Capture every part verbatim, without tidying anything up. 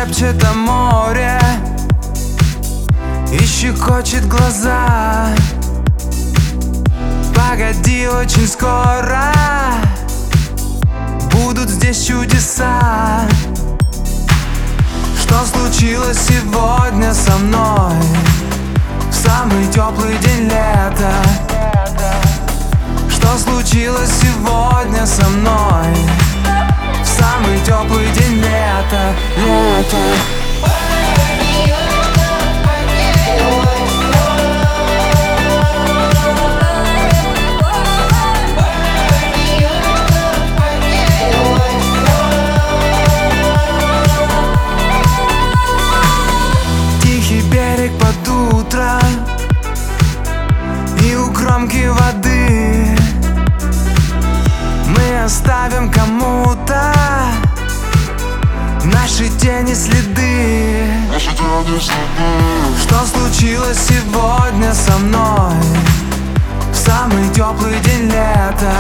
шепчет о море и щекочет глаза. Погоди, очень скоро будут здесь чудеса. Что случилось сегодня со мной в самый теплый день лета? Что случилось сегодня со мной в самый теплый день лета? Лето. Тихий берег под утро и у кромки воды мы оставим кому-то наши тени следы. Наши тени следы. Что случилось сегодня со мной в самый теплый день лета?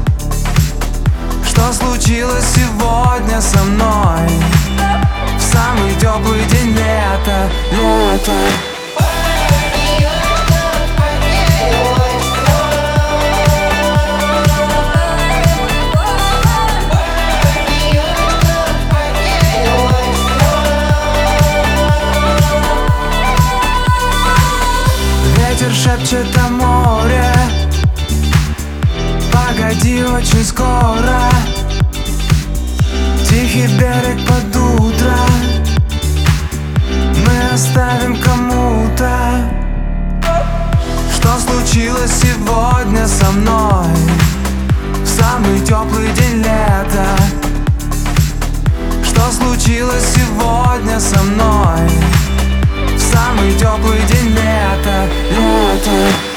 Что случилось сегодня со мной в самый теплый день лета? Лето. Ветер шепчет о море, погоди, очень скоро. Тихий берег под утро мы оставим кому-то. Что случилось сегодня со мной в самый теплый день лета? Что случилось сегодня со мной в самый теплый день лета? Лето.